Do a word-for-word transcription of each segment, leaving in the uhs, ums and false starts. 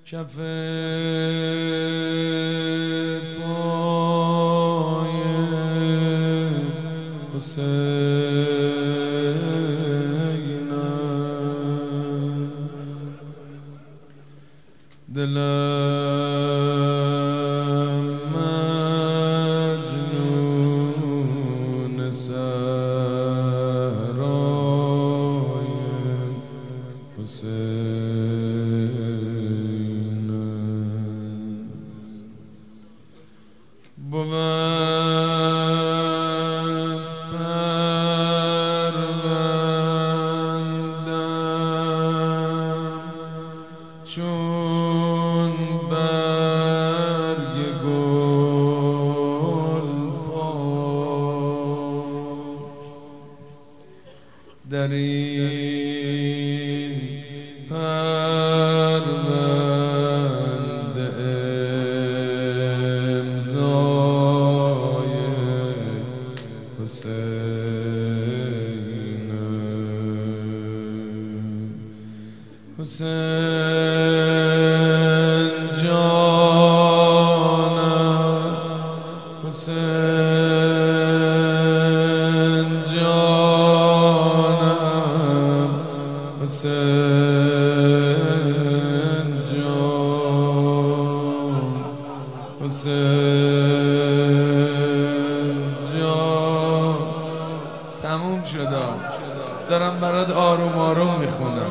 کف پای حسینم، دلم مجنون سرای حسین بود پروندم چون برگ گل پاک در این پرونده امضای حسین حسین جانم، حسین جانم، حسین جان، حسین جان. تموم شد، دارم برات آروم آروم میخونم.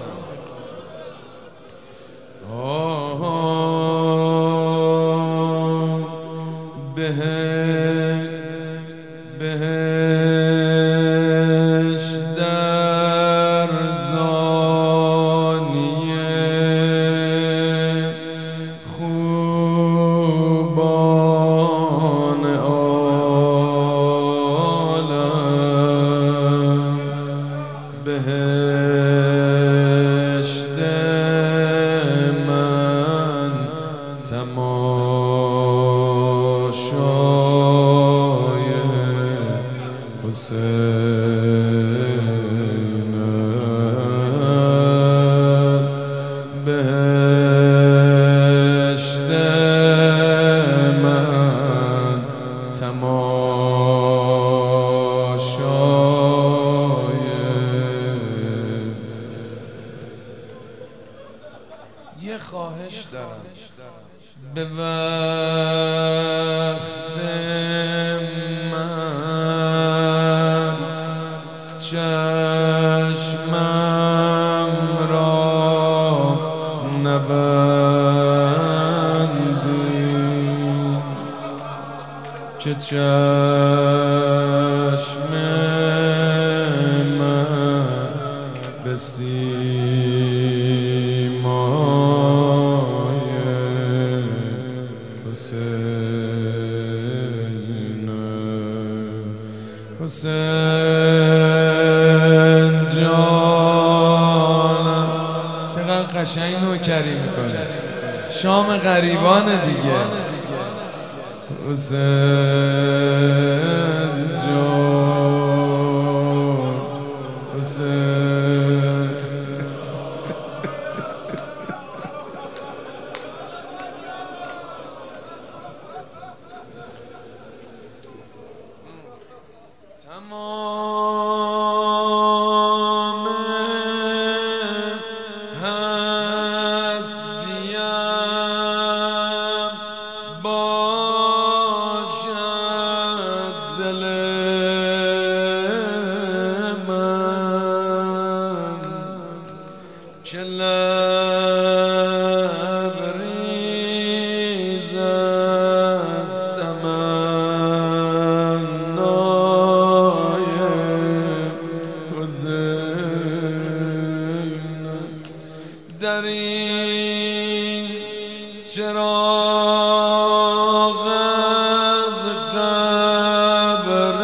بهش در زانیه خوبان عالم، بهشت من تماشای حسین است، بهشت من تماشای. یه خواهش دارم، به وقت من چشمم را نبندی که چشم من به سیمای حسین حسین جانم. چقدر قشنگ نوکری میکنه، شام غریبانه دیگه. حسین جان، حسین تمام هستیم باشد دل من که لبریز از تمنای حسین در این چراغ از قبر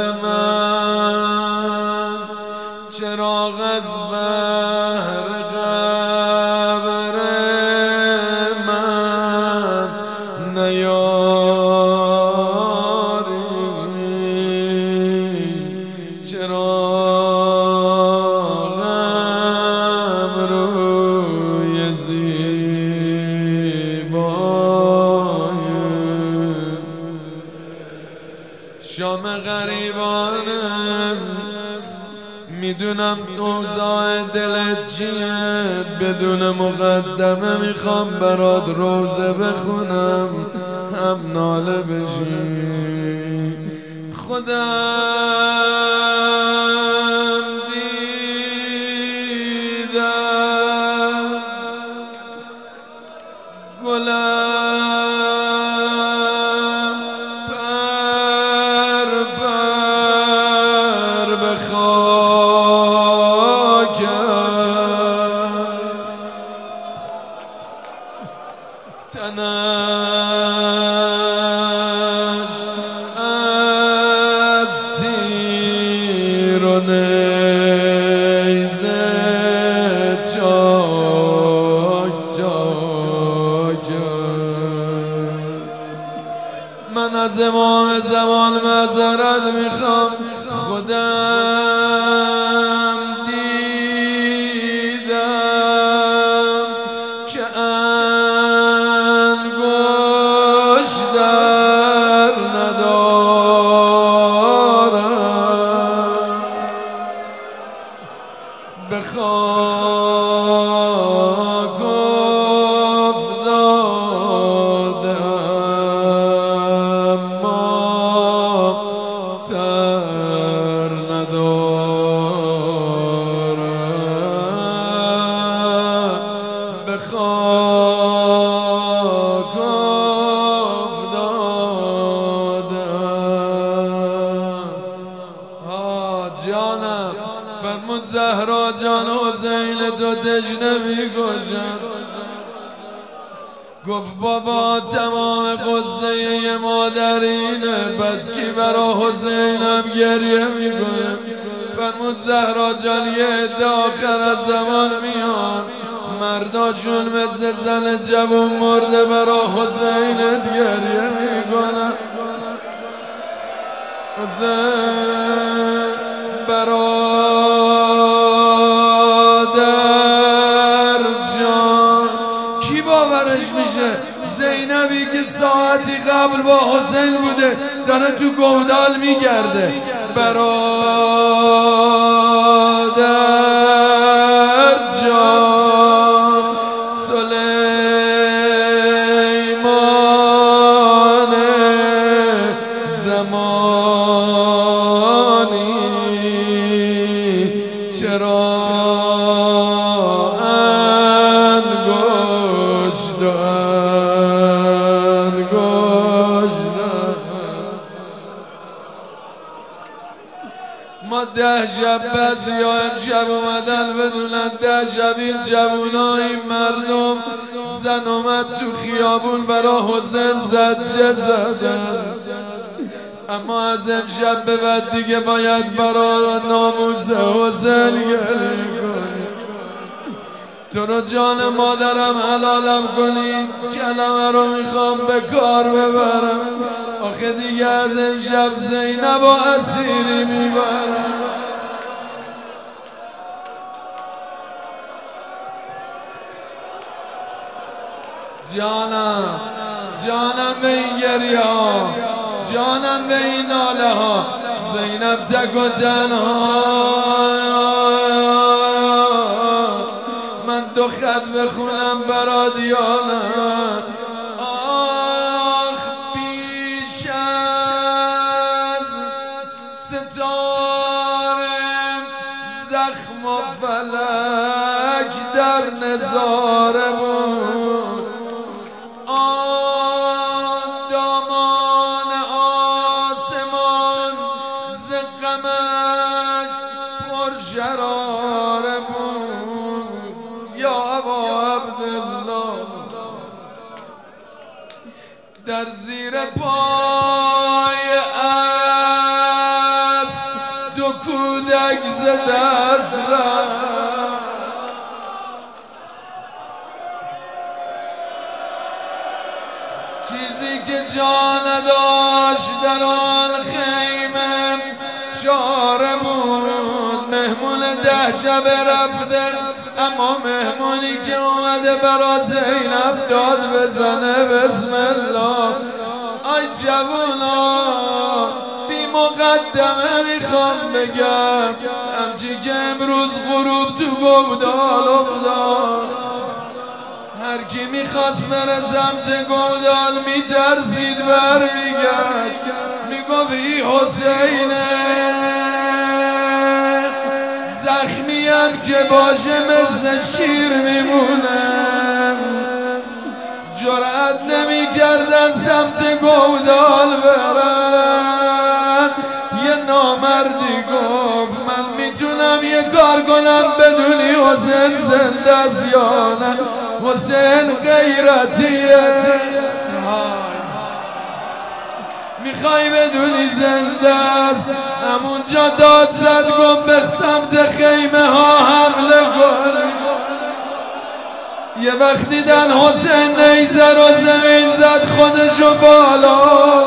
شام غریبانم میدونم اوضاع دلت چیه، بدون مقدمه میخوام برات روزه بخونم هم ناله بشی. خودم دیدم گلم پر پر به خاکم، تنش از تیر و نیزه چاک چاک. من از امام زمان معذرت میخوام، خودم دیدم که انگشتر ندارم، به خاک افتاده اما سر ندارم، به خاک افتادم. ها جانم فرمود زهرا جان حسین تو تشنه میکشم. گفت بابا تمام قصه یه مادرینه، پس کی برا حسینم گریه میکنه؟ فرمود زهرا جان یه عده آخر از زمان میان، مرداشون مثل زن جوون مرده برا حسینت گریه میکنن. حسین برادر جان، کی باورش میشه زینبی که ساعتی قبل با حسین بوده داره تو گودال میگرده؟ برادر جان سلیمان زمانی چرا انگشت انگشت. ما ده شب بعضیا امشب اومدن بدونن ده شب این جوونا این مردم زن اومد تو خیابون برا حسین زجه زدن، اما از امشب به بعد دیگه باید برا ناموس حسین گریه کنی. تو رو جان مادرم حلالم کنی، کلمه رو میخوام به کار ببرم، آخه دیگه از امشب زینب و اسیری میبرم. جانم جانم به این گریه ها، جانم به این ناله ها، زینب تک و تنها. من دو خط بخونم برا دیانه. آخ بیش از ستاره زخم و فلک در نظاره بود، آن دامان آسمان ز غمش پر شراره بود. یا ابا عبدالله در زیر پای اسب دو کودک ز دست رفت، چیزی که جا نداشت در آن خیمه چاره بود. مهمون ده شب رفته، اما مهمونی که اومده برا زینب داد بزنه بسم الله. آی جوونا بی مقدمه میخوام بگم همچی که امروز غروب تو گودال افتاد هر کی میخواست بره سمت گودال میترسید برمیگشت میگفت ای حسینه زخمیم که باشه مثل شیر میمونم جرأت نمیکردن سمت گودال برن یه نامردی گفت من میتونم یه کار کنم بدونی حسین زنده است یا نه حسین غیرتیه میخوای بدونی زنده است همونجا داد زد گفت به سمت خیمه ها حمله کن یه وقت دیدن حسین نیزه رو زمین زد خودشو بالا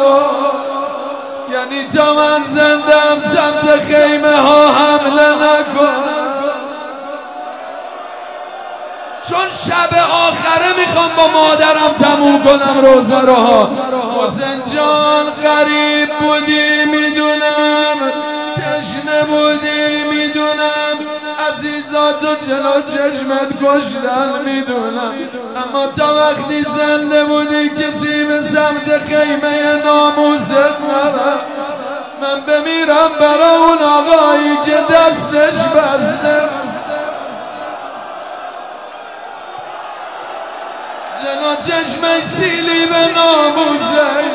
یعنی تا من زندم سمت خیمه ها حمله نکن چون شب آخره میخوام با مادرم تموم کنم روزه رو حسین جان غریب بودی میدونم تشنه بودی میدونم عزیزاتو جلو چشمت کشتن میدونم اما تا وقتی زنده بودی کسی به سمت خیمه ناموست نرفت من بمیرم برای اون آقایی که دستش بسته جلو چشمش سیلی به ناموسه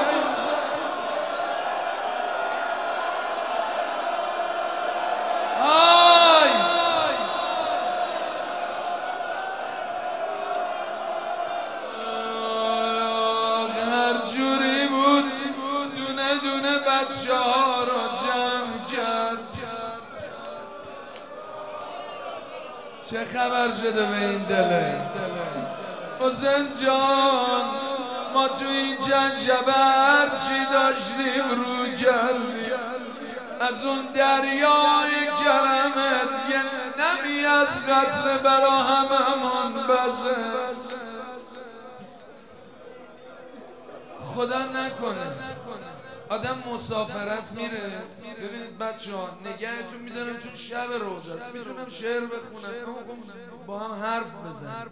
جوری بود دونه دونه بچه ها رو جمع کرد چه خبر شده به این دله حسین جان ما تو این چند شبه هرچی داشتیم رو کردیم از اون دریای کرمت یه نمی از قطره برا هممون بزه خدا نکنه آدم مسافرت میره ببینید بچه ها نگهتون میدارم چون شب روزه است میتونم شعر بخونم با هم حرف بزن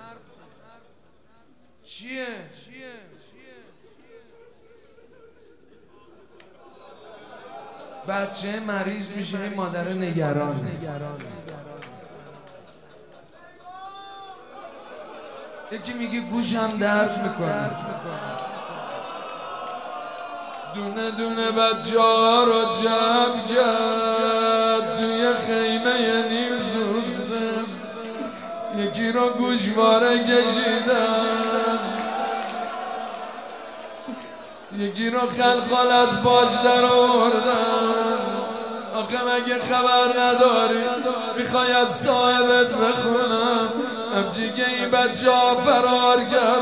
چیه؟ بچه مریض میشه این مادر نگرانه یکی میگه گوشم درد میکنه دونه دونه بچه ها رو جمع کرد توی خیمه نیم سوخته یکی رو گوشواره کشیدن یکی رو خلخال از باج در آوردن آخه مگه خبر نداری میخوای از صاحبت بخونم همچی که این بچه ها فرار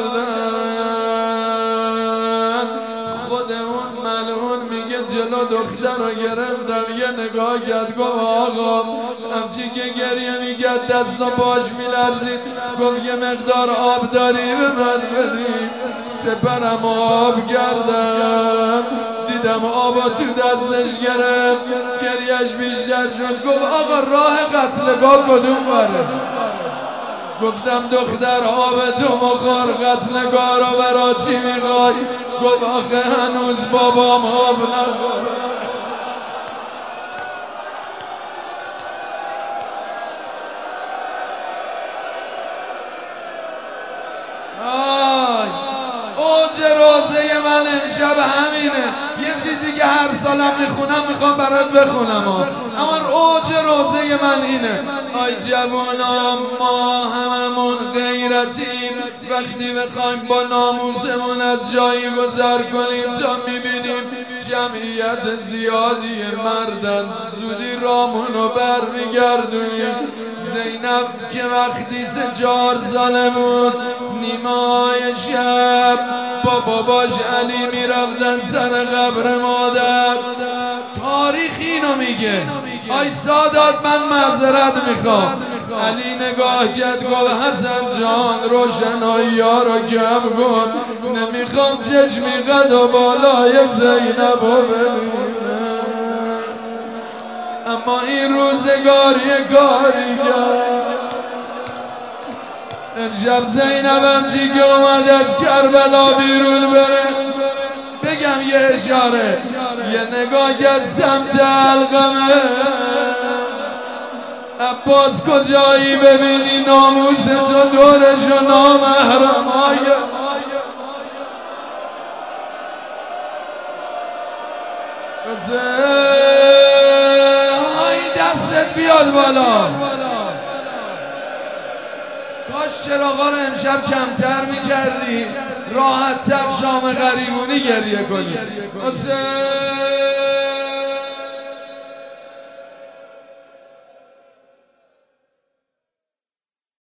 کردن خود اون ملعون میگه جلو دختر رو گرفتم یه نگاه کرد گفت آقا همچی که گریه میکرد دست و پاش میلرزید گفت یه مقدار آب داری به من بدیم سپرم آب کردم دیدم آبا تو دستش گرفت گریهش بیشتر شد گفت آقا راه قتلگاه کدوم بره گفتم دختر آب تو مخور قتلگاه رو برا چی میخوای گفت آخه هنوز بابام آب نخور اوج روزه من امشب همینه یه چیزی که هر سالم میخونم میخوام برات بخونم اما اوج روزه من اینه آی جوانام ما هممون غیرتیم وقتی بخوایم با ناموسمون از جایی گذر کنیم تا میبینیم جمعیت زیادی مردن زودی رامونو برمیگردونیم زینب که وقتی سه چهار ساله بود نیمای شب با باباش علی میرفتن سر قبر مادر تاریخ اینو میگه آی سادات من معذرت میخوام علی نگاه کرد گفت حسن جان روشنایی ها رو کم کن نمیخوام چشمی قد و بالای زینب رو ببینم اما این روزگار یه کاری کرد. امشب زینبم چی که اومد از کربلا بیرون بره، بگم یه اشاره یه نگاه کرد سمت علقمه. عباس کجایی ببینی ناموس تو دورش و نامحرمای های دستت بیاد بالا. کاش چراغا رو امشب کمتر میکردی، راحت تر شام غریبونی گریه کنی.